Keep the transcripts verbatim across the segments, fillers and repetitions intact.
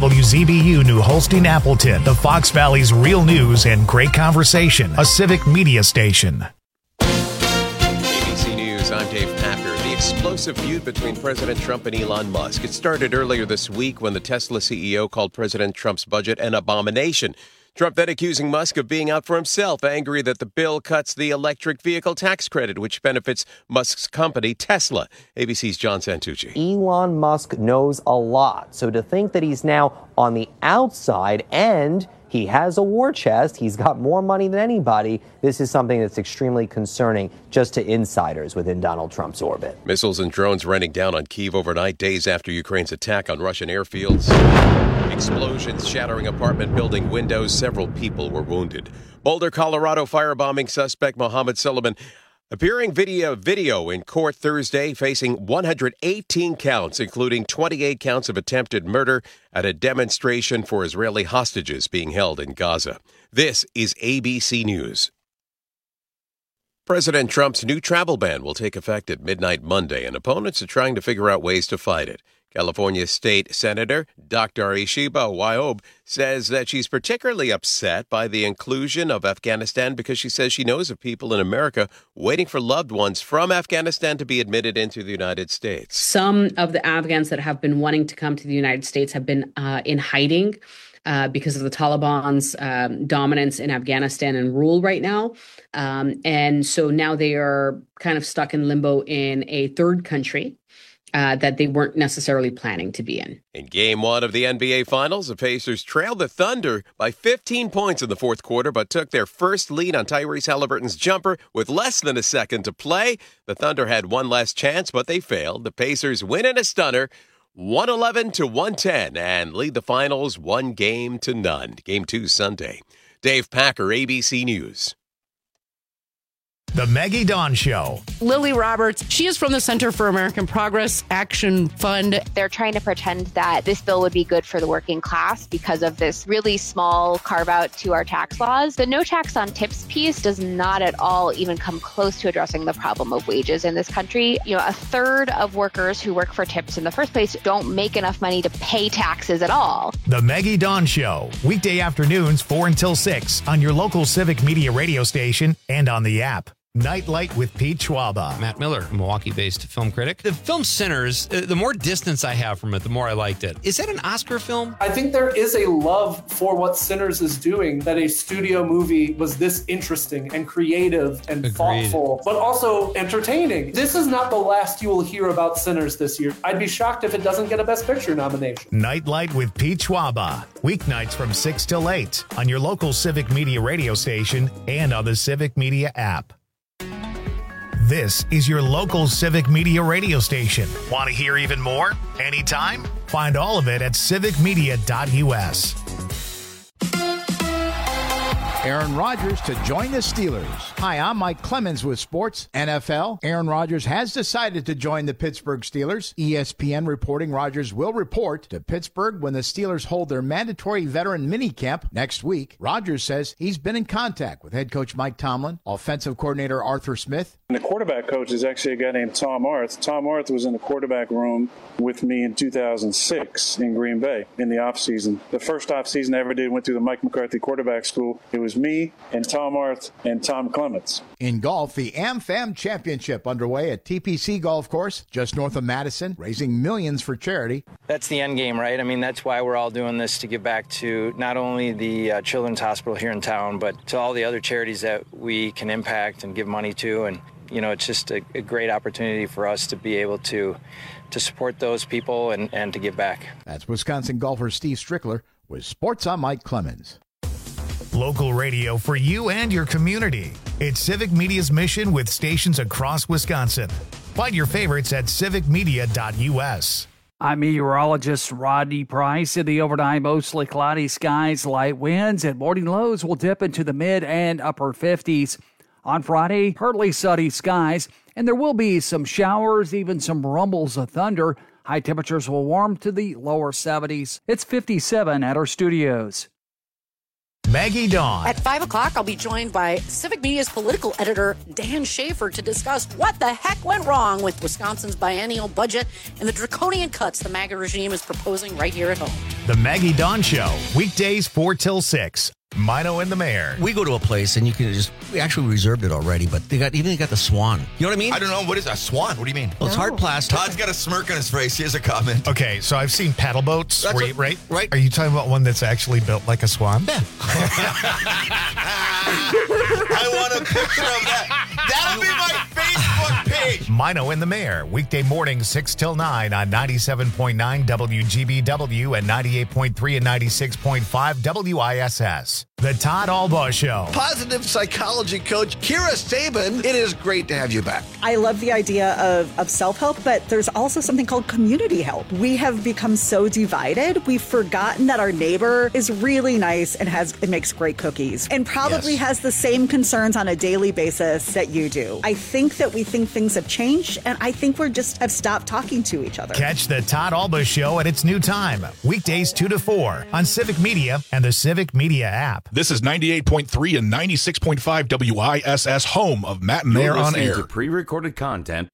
W Z B U New Holstein Appleton, the Fox Valley's real news and great conversation, a civic media station. A B C News, I'm Dave Packer. The explosive feud between President Trump and Elon Musk. It started earlier this week when the Tesla C E O called President Trump's budget an abomination. Trump then accusing Musk of being out for himself, angry that the bill cuts the electric vehicle tax credit, which benefits Musk's company, Tesla. A B C's John Santucci. Elon Musk knows a lot, so to think that he's now on the outside and he has a war chest, he's got more money than anybody, this is something that's extremely concerning just to insiders within Donald Trump's orbit. Missiles and drones raining down on Kyiv overnight, days after Ukraine's attack on Russian airfields. Explosions shattering apartment building windows. Several people were wounded. Boulder, Colorado firebombing suspect Mohammed Sullivan appearing video video in court Thursday, facing one hundred eighteen counts, including twenty-eight counts of attempted murder at a demonstration for Israeli hostages being held in Gaza. This is A B C News. President Trump's new travel ban will take effect at midnight Monday, and opponents are trying to figure out ways to fight it. California State Senator Doctor Ishiba Wahyob says that she's particularly upset by the inclusion of Afghanistan because she says she knows of people in America waiting for loved ones from Afghanistan to be admitted into the United States. Some of the Afghans that have been wanting to come to the United States have been uh, in hiding uh, because of the Taliban's um, dominance in Afghanistan and rule right now. Um, and so now they are kind of stuck in limbo in a third country Uh, that they weren't necessarily planning to be in. In game one of the N B A Finals, the Pacers trailed the Thunder by fifteen points in the fourth quarter, but took their first lead on Tyrese Halliburton's jumper with less than a second to play. The Thunder had one last chance, but they failed. The Pacers win in a stunner, one eleven to one ten, and lead the Finals one game to none. Game two Sunday. Dave Packer, A B C News. The Maggie Dawn Show. Lily Roberts, she is from the Center for American Progress Action Fund. They're trying to pretend that this bill would be good for the working class because of this really small carve out to our tax laws. The no tax on tips piece does not at all even come close to addressing the problem of wages in this country. You know, a third of workers who work for tips in the first place don't make enough money to pay taxes at all. The Maggie Dawn Show. Weekday afternoons, four until six on your local Civic Media radio station and on the app. Nightlight with Pete Schwaba. Matt Miller, Milwaukee-based film critic. The film Sinners, uh, the more distance I have from it, the more I liked it. Is that an Oscar film? I think there is a love for what Sinners is doing, that a studio movie was this interesting and creative and Agreed. thoughtful, but also entertaining. This is not the last you will hear about Sinners this year. I'd be shocked if it doesn't get a Best Picture nomination. Nightlight with Pete Schwaba. Weeknights from six till eight on your local Civic Media radio station and on the Civic Media app. This is your local Civic Media radio station. Want to hear even more? Anytime? Find all of it at civic media dot U S. Aaron Rodgers to join the Steelers. Hi, I'm Mike Clemens with Sports N F L. Aaron Rodgers has decided to join the Pittsburgh Steelers. E S P N reporting Rodgers will report to Pittsburgh when the Steelers hold their mandatory veteran minicamp next week. Rodgers says he's been in contact with head coach Mike Tomlin, offensive coordinator Arthur Smith. And the quarterback coach is actually a guy named Tom Arth. Tom Arth was in the quarterback room with me in two thousand six in Green Bay in the offseason. The first offseason I ever did went through the Mike McCarthy quarterback school. It was me and Tom Arth and Tom Clements. In golf, the AmFam Championship underway at T P C Golf Course, just north of Madison, raising millions for charity. That's the end game, right? I mean, that's why we're all doing this, to give back to not only the uh, Children's Hospital here in town, but to all the other charities that we can impact and give money to. And, you know, it's just a, a great opportunity for us to be able to to support those people and, and to give back. That's Wisconsin golfer Steve Strickler with Sports on Mike Clemens. Local radio for you and your community. It's Civic Media's mission with stations across Wisconsin. Find your favorites at civic media dot U S. I'm meteorologist Rodney Price. In the overnight, mostly cloudy skies, light winds, and morning lows will dip into the mid and upper fifties. On Friday, partly sunny skies, and there will be some showers, even some rumbles of thunder. High temperatures will warm to the lower seventies. It's fifty-seven at our studios. Maggie Dawn. At five o'clock, I'll be joined by Civic Media's political editor, Dan Schaefer, to discuss what the heck went wrong with Wisconsin's biennial budget and the draconian cuts the MAGA regime is proposing right here at home. The Maggie Dawn Show, weekdays four till six. Mino and the Mayor. We go to a place and you can just, we actually reserved it already, but they got, even they got the Swan. You know what I mean? I don't know. What is a Swan? What do you mean? Well, it's hard plastic. Todd's got a smirk on his face. He has a comment. Okay, so I've seen paddle boats, That's where a- you- right? right. Are you talking about one that's actually built like a swan? Yeah. I want a picture of that. That'll be my Facebook page. Mino and the Mayor, weekday mornings six till nine on ninety-seven point nine W G B W and ninety-eight point three and ninety-six point five W I S S. The Todd Albaugh Show. Positive psychology coach Kira Sabin, it is great to have you back. I love the idea of, of self-help, but there's also something called community help. We have become so divided, we've forgotten that our neighbor is really nice and has and makes great cookies and probably Yes. has the same concerns on a daily basis that you do. I think that we think things have changed, and I think we're just have stopped talking to each other. Catch the Todd Albaugh Show at its new time, weekdays two to four on Civic Media and the Civic Media app. This is ninety-eight point three and ninety-six point five W I S S, home of Matt and Mayor You're on listening air. to pre-recorded content.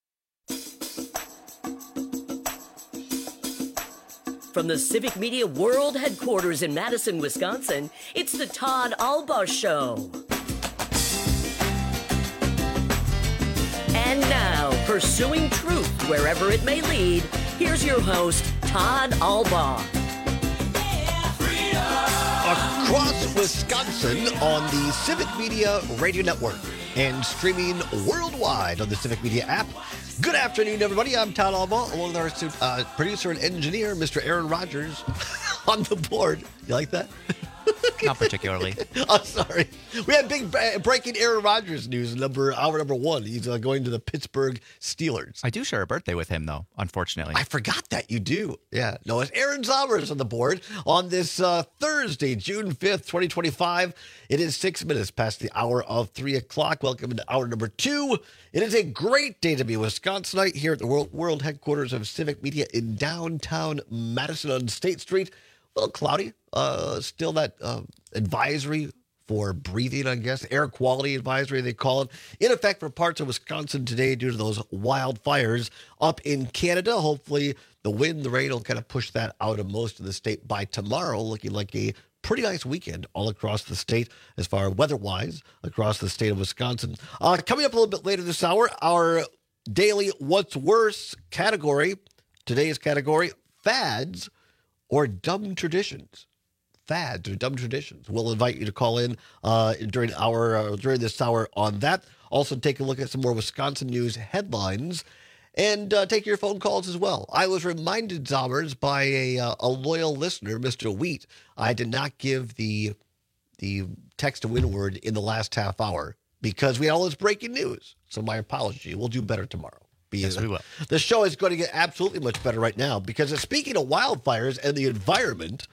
From the Civic Media World Headquarters in Madison, Wisconsin, it's the Todd Albaugh Show. And now, pursuing truth wherever it may lead, here's your host, Todd Albaugh. Across Wisconsin on the Civic Media Radio Network and streaming worldwide on the Civic Media app. Good afternoon, everybody. I'm Todd Albaugh, along with our uh, producer and engineer, Mister Aaron Rodgers, on the board. You like that? Not particularly. I'm sorry. We had big bra- breaking Aaron Rodgers news, number hour number one. He's uh, going to the Pittsburgh Steelers. I do share a birthday with him, though, unfortunately. I forgot that you do. Yeah. No, it's Aaron Zommers on the board on this uh, Thursday, June fifth, twenty twenty-five. It is six minutes past the hour of three o'clock. Welcome to hour number two. It is a great day to be a Wisconsinite here at the world, world headquarters of Civic Media in downtown Madison on State Street. A little cloudy. Uh, still that uh, advisory for breathing, I guess, air quality advisory, they call it, in effect for parts of Wisconsin today due to those wildfires up in Canada. Hopefully the wind, the rain will kind of push that out of most of the state by tomorrow, looking like a pretty nice weekend all across the state as far as weather-wise across the state of Wisconsin. Uh, coming up a little bit later this hour, our daily What's Worse category, today's category, fads or dumb traditions. Fads or dumb traditions. We'll invite you to call in uh, during our uh, during this hour on that. Also, take a look at some more Wisconsin news headlines and uh, take your phone calls as well. I was reminded, Zommers, by a uh, a loyal listener, Mister Wheat, I did not give the the text to win word in the last half hour because we had all this breaking news. So my apology. We'll do better tomorrow. Yes, we will. The show is going to get absolutely much better right now because speaking of wildfires and the environment,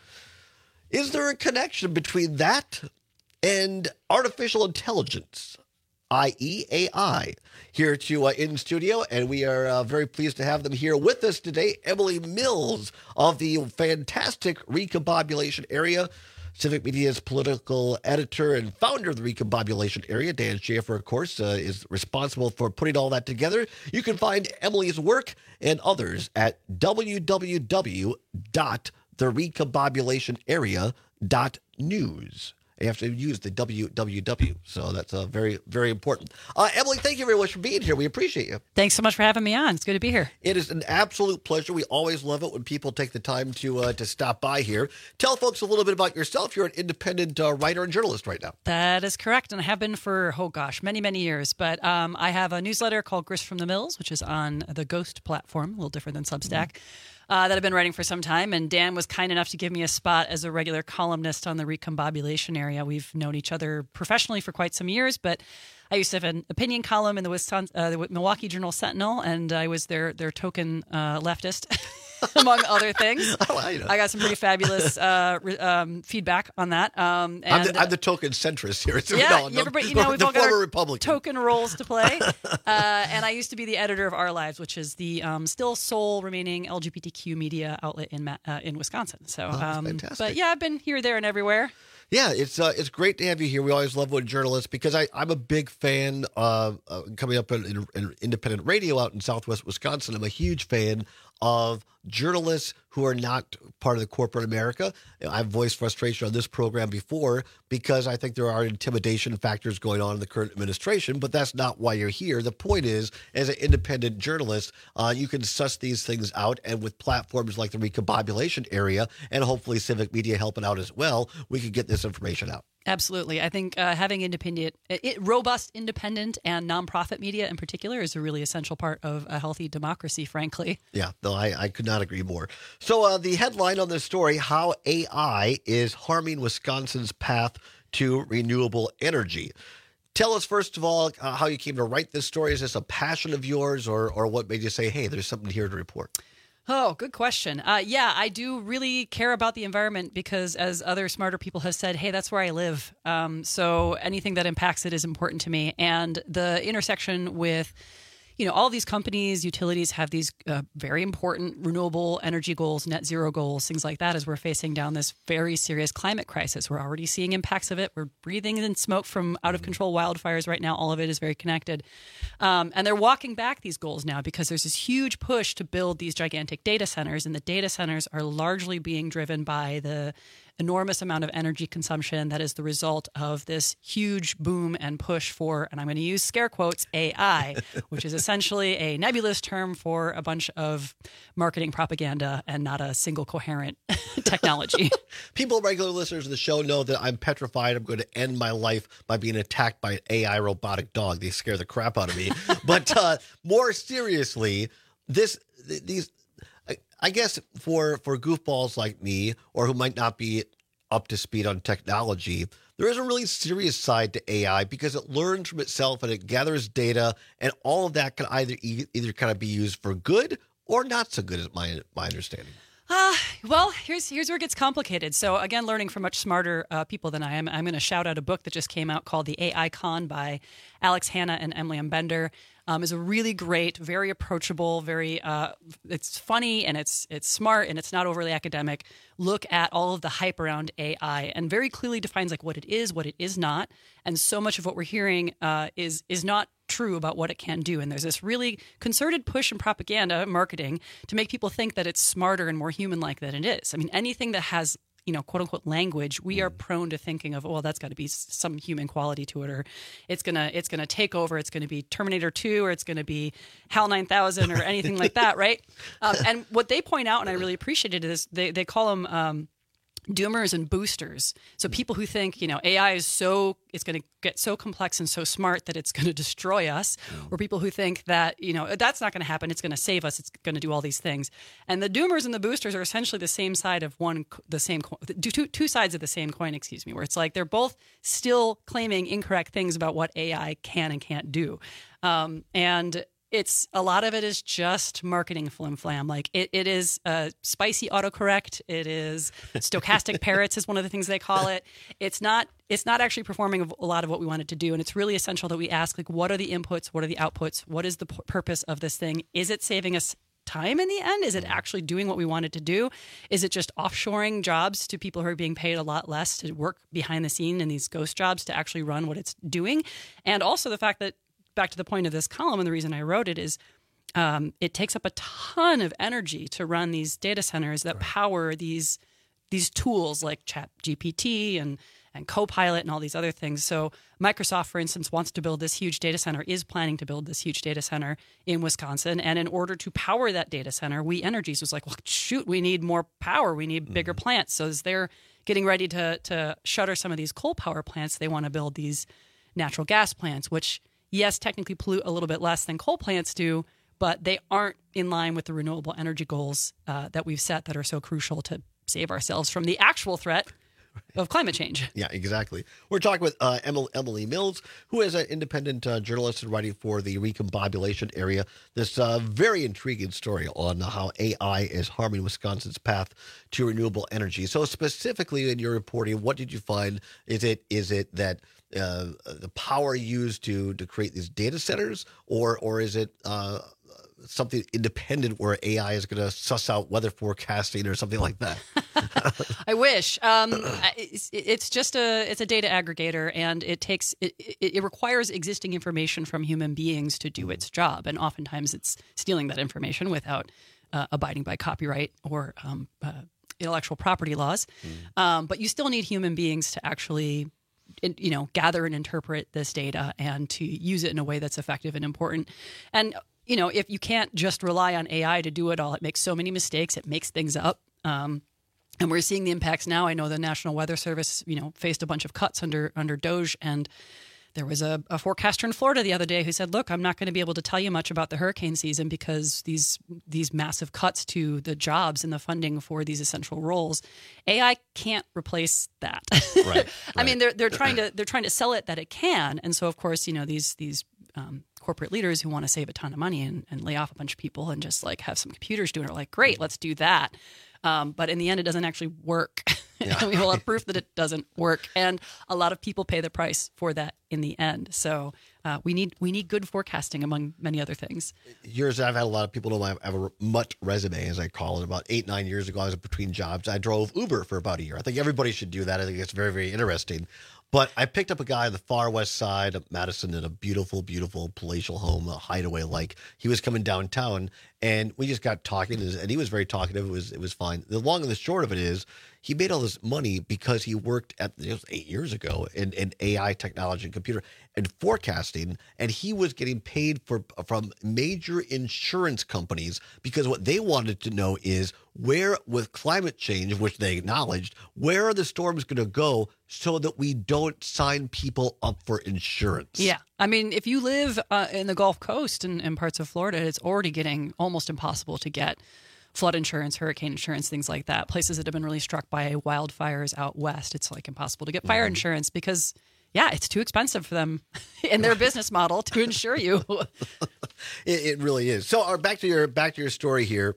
is there a connection between that and artificial intelligence, that is. A I, here to uh, in studio, and we are uh, very pleased to have them here with us today. Emily Mills of the fantastic Recombobulation Area, Civic Media's political editor and founder of the Recombobulation Area. Dan Schaefer, of course, uh, is responsible for putting all that together. You can find Emily's work and others at w w w dot the recombobulation area dot news. You have to use the W W W, so that's uh, very, very important. Uh, Emily, thank you very much for being here. We appreciate you. Thanks so much for having me on. It's good to be here. It is an absolute pleasure. We always love it when people take the time to uh, to stop by here. Tell folks a little bit about yourself. You're an independent uh, writer and journalist right now. That is correct, and I have been for, oh gosh, many, many years. But um, I have a newsletter called Grist from the Mills, which is on the Ghost platform, a little different than Substack. Mm-hmm. Uh, that I've been writing for some time, and Dan was kind enough to give me a spot as a regular columnist on the Recombobulation Area. We've known each other professionally for quite some years, but I used to have an opinion column in the Wisconsin, uh, the Milwaukee Journal Sentinel, and I was their their token uh, leftist, among other things. Oh, I, know. I got some pretty fabulous uh, re- um, feedback on that. Um, and, I'm, the, I'm the token centrist here. So yeah, no, no, everybody, you know, we've the all got our Republican. token roles to play. uh, and I used to be the editor of Our Lives, which is the um, still sole remaining L G B T Q media outlet in uh, in Wisconsin. So, oh, um, fantastic. But yeah, I've been here, there, and everywhere. Yeah, it's uh, it's great to have you here. We always love when journalists, because I, I'm a big fan of uh, coming up in, in, in independent radio out in Southwest Wisconsin. I'm a huge fan of journalists who are not part of the corporate America. I've voiced frustration on this program before because I think there are intimidation factors going on in the current administration, but that's not why you're here. The point is, as an independent journalist, uh, you can suss these things out, and with platforms like the Recombobulation Area and hopefully Civic Media helping out as well, we can get this information out. Absolutely. I think uh, having independent, it, robust, independent, and nonprofit media in particular is a really essential part of a healthy democracy, frankly. Yeah, no, I, I could not agree more. So uh, the headline on this story, how A I is harming Wisconsin's path to renewable energy. Tell us, first of all, uh, how you came to write this story. Is this a passion of yours, or, or what made you say, hey, there's something here to report? Oh, good question. Uh, yeah, I do really care about the environment because, as other smarter people have said, hey, that's where I live. Um, so anything that impacts it is important to me. And the intersection with, you know, all these companies, utilities have these uh, very important renewable energy goals, net zero goals, things like that, as we're facing down this very serious climate crisis. We're already seeing impacts of it. We're breathing in smoke from out of control wildfires right now. All of it is very connected. Um, and they're walking back these goals now because there's this huge push to build these gigantic data centers. And the data centers are largely being driven by the enormous amount of energy consumption that is the result of this huge boom and push for, and I'm going to use scare quotes, A I, which is essentially a nebulous term for a bunch of marketing propaganda and not a single coherent technology. People, regular listeners of the show, know that I'm petrified. I'm going to end my life by being attacked by an A I robotic dog. They scare the crap out of me. But uh, more seriously, this these. I guess for, for goofballs like me, or who might not be up to speed on technology, there is a really serious side to A I because it learns from itself and it gathers data, and all of that can either either kind of be used for good or not so good, is my my understanding. Uh, well, here's here's where it gets complicated. So again, learning from much smarter uh, people than I am, I'm going to shout out a book that just came out called The A I Con by Alex Hanna and Emily M. Bender. Um, is a really great, very approachable, very uh, it's funny and it's it's smart and it's not overly academic. Look at all of the hype around A I and very clearly defines like what it is, what it is not, and so much of what we're hearing uh, is is not true about what it can do. And there's this really concerted push and propaganda marketing to make people think that it's smarter and more human-like than it is. I mean, anything that has, you know, quote unquote language, we are prone to thinking of, well, that's got to be some human quality to it, or it's gonna it's gonna take over. It's gonna be Terminator two, or it's gonna be HAL nine thousand, or anything like that, right? Um, and what they point out, and I really appreciated, is they they call them um, doomers and boosters. So people who think, you know, A I is so, it's going to get so complex and so smart that it's going to destroy us, or people who think that, you know, that's not going to happen, it's going to save us, it's going to do all these things. And the doomers and the boosters are essentially the same side of one, the same, two, two sides of the same coin, excuse me, where it's like they're both still claiming incorrect things about what A I can and can't do. Um, and It's a lot of it is just marketing flim flam. Like it, it is uh, spicy autocorrect. It is stochastic parrots is one of the things they call it. It's not. It's not actually performing a lot of what we want it to do. And it's really essential that we ask, like, what are the inputs? What are the outputs? What is the p- purpose of this thing? Is it saving us time in the end? Is it actually doing what we want it to do? Is it just offshoring jobs to people who are being paid a lot less to work behind the scene in these ghost jobs to actually run what it's doing? And also the fact that, back to the point of this column and the reason I wrote it, is um, it takes up a ton of energy to run these data centers that right. power these these tools like Chat G P T and and Copilot and all these other things. So Microsoft, for instance, wants to build this huge data center, is planning to build this huge data center in Wisconsin. And in order to power that data center, We Energies was like, well, shoot, we need more power. We need bigger mm-hmm. plants. So as they're getting ready to to shutter some of these coal power plants, they want to build these natural gas plants, which, yes, technically pollute a little bit less than coal plants do, but they aren't in line with the renewable energy goals uh, that we've set that are so crucial to save ourselves from the actual threat of climate change. Yeah, exactly. We're talking with uh, Emily, Emily Mills, who is an independent uh, journalist and writing for the Recombobulation Area. This uh, very intriguing story on how A I is harming Wisconsin's path to renewable energy. So specifically in your reporting, what did you find? Is it is it that uh, the power used to to create these data centers, or or is it uh, something independent where A I is going to suss out weather forecasting or something like that. I wish. Um, it's, it's just a it's a data aggregator, and it takes it, it, it requires existing information from human beings to do its job, and oftentimes it's stealing that information without uh, abiding by copyright or um, uh, intellectual property laws. Mm. Um, but you still need human beings to actually, you know, gather and interpret this data and to use it in a way that's effective and important. And you know, if you can't just rely on A I to do it all, it makes so many mistakes. It makes things up. Um, and we're seeing the impacts now. I know the National Weather Service, you know, faced a bunch of cuts under under DOGE. And there was a, a forecaster in Florida the other day who said, look, I'm not going to be able to tell you much about the hurricane season because these these massive cuts to the jobs and the funding for these essential roles, A I can't replace that. Right, right. I mean, they're they're trying to they're trying to sell it that it can. And so, of course, you know, these these um, corporate leaders who want to save a ton of money and, and lay off a bunch of people and just like have some computers doing it are like, great, let's do that. Um, but in the end, it doesn't actually work. Yeah. And we have a lot of proof that it doesn't work. And a lot of people pay the price for that in the end. So uh, we need we need good forecasting, among many other things. Years I've had a lot of people know I have a mutt resume, as I call it. About eight, nine years ago, I was between jobs. I drove Uber for about a year. I think everybody should do that. I think it's very, very interesting. But I picked up a guy on the far west side of Madison in a beautiful, beautiful palatial home, a hideaway like. He was coming downtown, and we just got talking, and he was very talkative. It was it was fine. The long and the short of it is he made all this money because he worked at, it was eight years ago, in, in A I technology and computer and forecasting, and he was getting paid for from major insurance companies because what they wanted to know is where, with climate change, which they acknowledged, where are the storms going to go so that we don't sign people up for insurance? Yeah. I mean, if you live uh, in the Gulf Coast and, and parts of Florida, it's already getting almost impossible to get flood insurance, hurricane insurance, things like that. Places that have been really struck by wildfires out west, it's like impossible to get fire mm-hmm. insurance because, yeah, it's too expensive for them in their business model to insure you. it, it really is. So, uh, back to your back to your story here.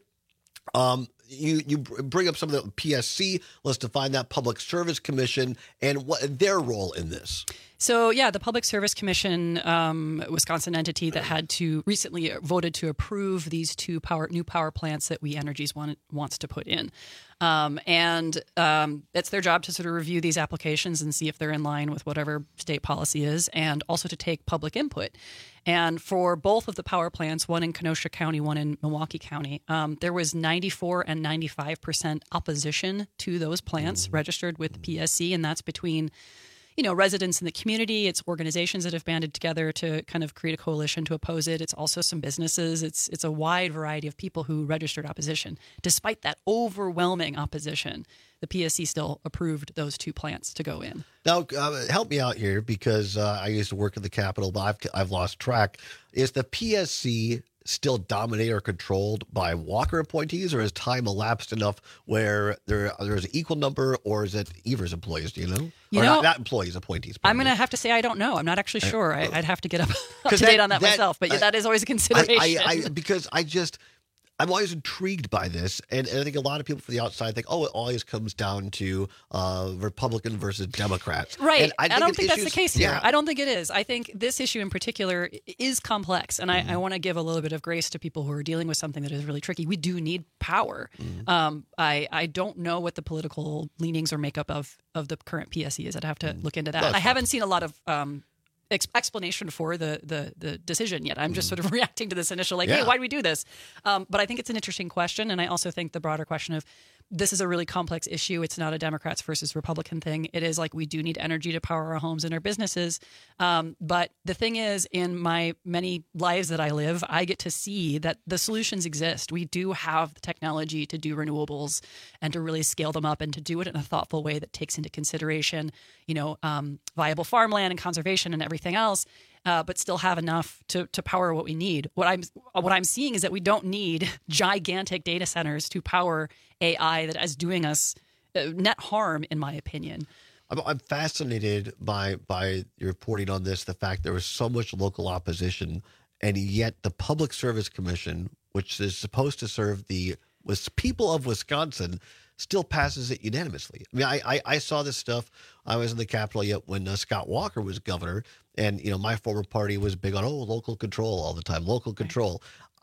Um, you you bring up some of the P S C. Let's define that, Public Service Commission, and what their role in this. So, yeah, the Public Service Commission, um, Wisconsin entity that had to recently voted to approve these two power new power plants that We Energies want, wants to put in. Um, and um, it's their job to sort of review these applications and see if they're in line with whatever state policy is, and also to take public input. And for both of the power plants, one in Kenosha County, one in Milwaukee County, um, there was ninety-four and ninety-five percent opposition to those plants mm-hmm. registered with the P S C, and that's between, you know, residents in the community. It's organizations that have banded together to kind of create a coalition to oppose it. It's also some businesses. It's it's a wide variety of people who registered opposition. Despite that overwhelming opposition, the P S C still approved those two plants to go in. Now, uh, help me out here because uh, I used to work at the Capitol, but I've, I've lost track. Is the P S C still dominated or controlled by Walker appointees, or has time elapsed enough where there there's an equal number, or is it Evers employees? Do you know? You or know, not, not employees, appointees. I'm going to have to say I don't know. I'm not actually sure. I, I'd have to get up, up to date on that, that myself. But yeah, that is always a consideration. I, I, I, because I just. I'm always intrigued by this, and, and I think a lot of people from the outside think, oh, it always comes down to uh, Republican versus Democrat. Right. And I, I don't think issues, that's the case here. Yeah. I don't think it is. I think this issue in particular is complex, and mm-hmm. I, I want to give a little bit of grace to people who are dealing with something that is really tricky. We do need power. Mm-hmm. Um, I, I don't know what the political leanings or makeup of, of the current P S C is. I'd have to mm-hmm. look into that. That's I haven't fine. seen a lot of um, ex- explanation for the, the the decision yet. I'm just mm-hmm. sort of reacting to this initial, like, yeah. hey, why do we do this? Um, but I think it's an interesting question, and I also think the broader question of this is a really complex issue. It's not a Democrats versus Republican thing. It is like we do need energy to power our homes and our businesses. Um, but the thing is, in my many lives that I live, I get to see that the solutions exist. We do have the technology to do renewables and to really scale them up and to do it in a thoughtful way that takes into consideration, you know, um, viable farmland and conservation and everything else. Uh, but still have enough to, to power what we need. What I'm what I'm seeing is that we don't need gigantic data centers to power A I that is doing us uh, net harm, in my opinion. I'm, I'm fascinated by by your reporting on this, the fact there was so much local opposition, and yet the Public Service Commission, which is supposed to serve the was people of Wisconsin, still passes it unanimously. I mean, I, I, I saw this stuff. I was in the Capitol yet when uh, Scott Walker was governor, and you know my former party was big on oh local control all the time, local control.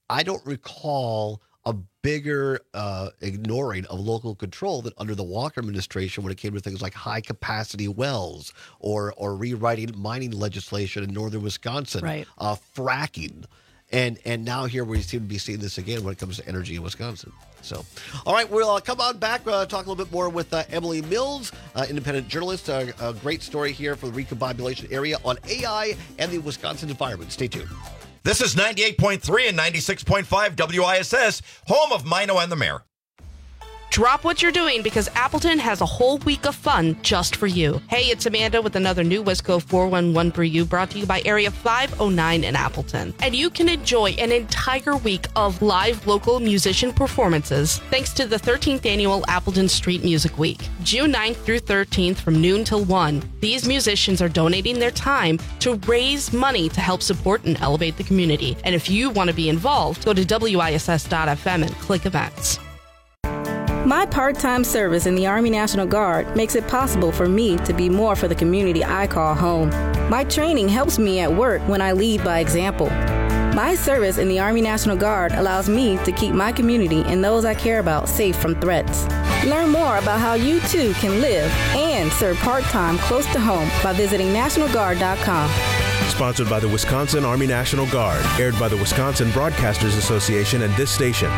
I don't recall a bigger uh, ignoring of local control than under the Walker administration when it came to things like high-capacity wells or or rewriting mining legislation in northern Wisconsin, right. uh, fracking. And and now here we seem to be seeing this again when it comes to energy in Wisconsin. So, all right, we'll uh, come on back, uh, talk a little bit more with uh, Emily Mills, uh, independent journalist. Uh, a great story here for the recombobulation area on A I and the Wisconsin environment. Stay tuned. This is ninety-eight point three and ninety-six point five W I S S, home of Mino and the Mayor. Drop what you're doing because Appleton has a whole week of fun just for you. Hey, it's Amanda with another new Wisco four one one for you, brought to you by Area five oh nine in Appleton. And you can enjoy an entire week of live local musician performances thanks to the thirteenth Annual Appleton Street Music Week. June ninth through thirteenth from noon till one. These musicians are donating their time to raise money to help support and elevate the community. And if you want to be involved, go to W I S S dot F M and click events. My part-time service in the Army National Guard makes it possible for me to be more for the community I call home. My training helps me at work when I lead by example. My service in the Army National Guard allows me to keep my community and those I care about safe from threats. Learn more about how you too can live and serve part-time close to home by visiting national guard dot com. Sponsored by the Wisconsin Army National Guard, aired by the Wisconsin Broadcasters Association and this station.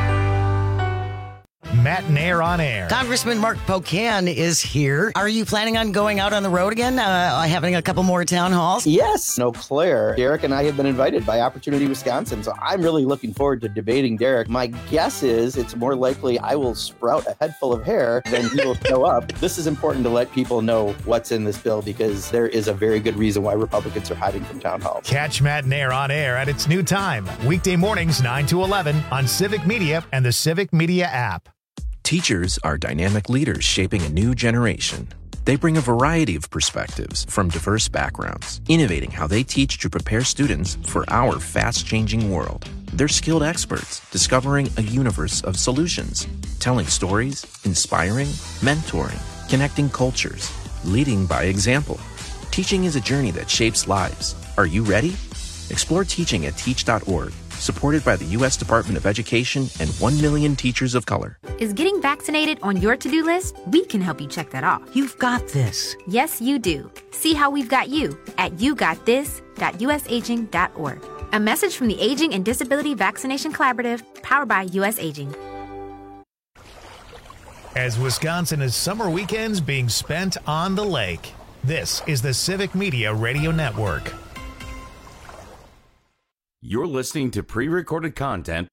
Matt Nair on air. Congressman Mark Pocan is here. Are you planning on going out on the road again, uh, having a couple more town halls? Yes. Eau Claire. Derek and I have been invited by Opportunity Wisconsin, so I'm really looking forward to debating Derek. My guess is it's more likely I will sprout a head full of hair than he will show up. This is important to let people know what's in this bill because there is a very good reason why Republicans are hiding from town halls. Catch Matt Nair on air at its new time, weekday mornings nine to eleven on Civic Media and the Civic Media app. Teachers are dynamic leaders shaping a new generation. They bring a variety of perspectives from diverse backgrounds, innovating how they teach to prepare students for our fast-changing world. They're skilled experts, discovering a universe of solutions, telling stories, inspiring, mentoring, connecting cultures, leading by example. Teaching is a journey that shapes lives. Are you ready? Explore teaching at teach dot org. Supported by the U S Department of Education and one million teachers of color. Is getting vaccinated on your to-do list? We can help you check that off. You've got this. Yes, you do. See how we've got you at you got this dot u s aging dot org. A message from the Aging and Disability Vaccination Collaborative, powered by U S Aging. As Wisconsin is summer weekends being spent on the lake, this is the Civic Media Radio Network. You're listening to pre-recorded content.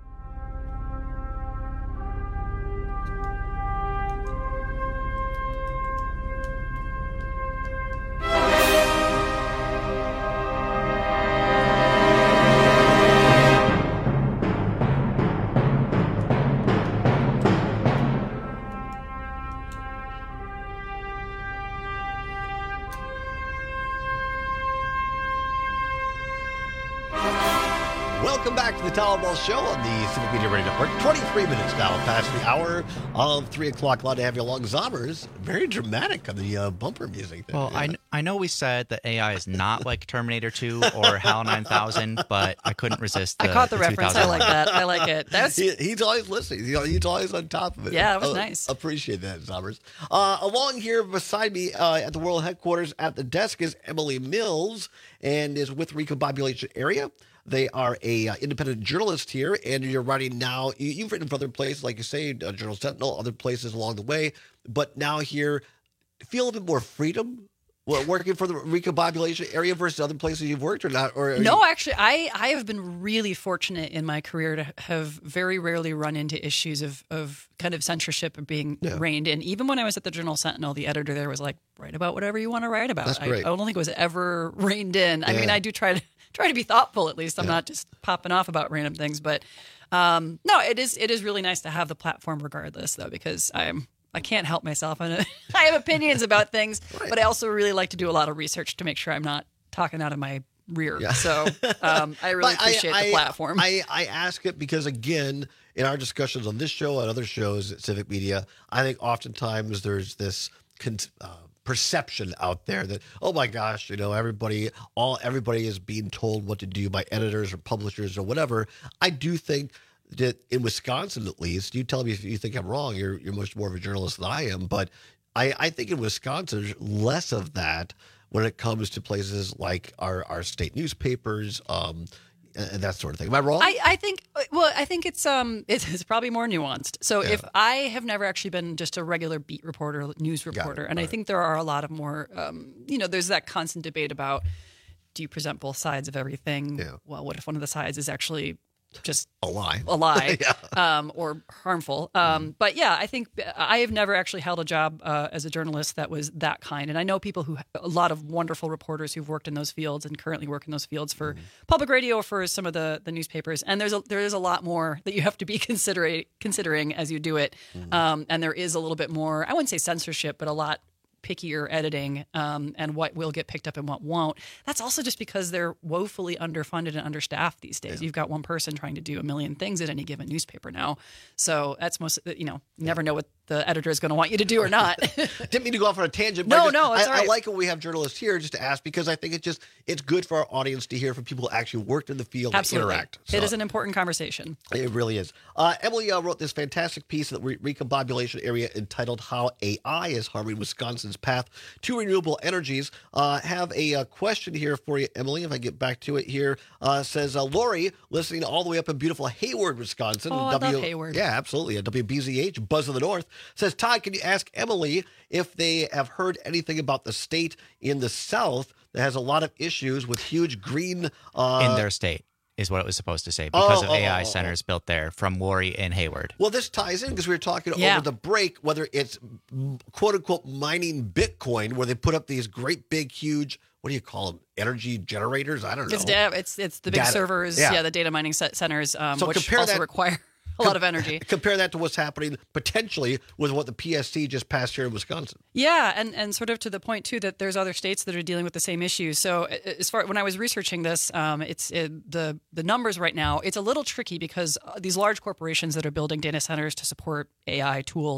Welcome back to the Town Hall Show on the Civic Media Radio Network. twenty-three minutes now past the hour of three o'clock. Glad to have you along. Zombers, very dramatic on the uh, bumper music there. Well, yeah. I, kn- I know we said that A I is not like Terminator two or HAL nine thousand, but I couldn't resist the I caught the, the reference. I like that. I like it. That's he, he's always listening. He, he's always on top of it. Yeah, it was uh, nice. Appreciate that, Zombers. Uh, along here beside me uh, at the World Headquarters at the desk is Emily Mills and is with Recombobulation Area. They are a uh, independent journalist here, and you're writing now. You, you've written for other places, like you say, uh, Journal Sentinel, other places along the way. But now here, feel a bit more freedom well, working for the recombobulation area versus other places you've worked, or not? Or no, you... actually, I, I have been really fortunate in my career to have very rarely run into issues of, of kind of censorship or being yeah. reined in. Even when I was at the Journal Sentinel, the editor there was like, write about whatever you want to write about. That's great. I, I don't think it was ever reined in. I yeah. mean, I do try to try to be thoughtful, at least. I'm yeah. not just popping off about random things. But um, no, it is it is really nice to have the platform regardless, though, because I'm I can't help myself. I have opinions about things, right. but I also really like to do a lot of research to make sure I'm not talking out of my rear. Yeah. So um, I really appreciate I, the platform. I, I ask it because, again, in our discussions on this show and other shows at Civic Media, I think oftentimes there's this con- uh, perception out there that, oh my gosh, you know, everybody, all everybody is being told what to do by editors or publishers or whatever. I do think that in Wisconsin, at least, you tell me if you think I'm wrong. You're you're much more of a journalist than I am, but I, I think in Wisconsin, there's less of that when it comes to places like our, our state newspapers, um, and that sort of thing. Am I wrong? I, I think, well, I think it's um it's, it's probably more nuanced. So Yeah. if I have never actually been just a regular beat reporter, news reporter, and I think there are a lot of more, um, you know, there's that constant debate about, do you present both sides of everything? Yeah. Well, what if one of the sides is actually just a lie, a lie, Yeah. um, or harmful. Um, but yeah, I think I have never actually held a job uh, as a journalist that was that kind. And I know people who, a lot of wonderful reporters who've worked in those fields and currently work in those fields for public radio or for some of the, the newspapers. And there's a, there is a lot more that you have to be considering considering as you do it. Um, and there is a little bit more, I wouldn't say censorship, but a lot pickier editing um, and what will get picked up and what won't. That's also just because they're woefully underfunded and understaffed these days. Yeah. You've got one person trying to do a million things at any given newspaper now. So that's most, you know, you never know what the editor is going to want you to do or not. Didn't mean to go off on a tangent. But No, I just, no, it's I, all right. I like when we have journalists here just to ask, because I think it just it's good for our audience to hear from people who actually worked in the field Absolutely. and interact. It is an important conversation. It really is. Uh, Emily uh, wrote this fantastic piece in the re- recombobulation area entitled "How A I is Harming Wisconsin's Path to Renewable Energies." Uh, have a uh, question here for you, Emily. If I get back to it here, uh, says uh, Lori, listening all the way up in beautiful Hayward, Wisconsin. Oh, I love Hayward. Yeah, absolutely. At W B Z H, Buzz of the North, says, Todd, can you ask Emily if they have heard anything about the state in the South that has a lot of issues with huge green uh, in their state is what it was supposed to say because Oh, of oh, A I oh, oh. centers built there from Lori and Hayward. Well, this ties in because we were talking Yeah. over the break whether it's quote unquote mining Bitcoin, where they put up these great big, huge, what do you call them? Energy generators? I don't know. It's da- it's it's the big Data. servers, Yeah. yeah. the data mining set centers, um, So which compare also that- require a lot of energy. Compare that to what's happening potentially with what the P S C just passed here in Wisconsin. Yeah, and, and sort of to the point too that there's other states that are dealing with the same issues. So as far when I was researching this, um, it's it, the the numbers right now. It's a little tricky because uh, these large corporations that are building data centers to support A I tools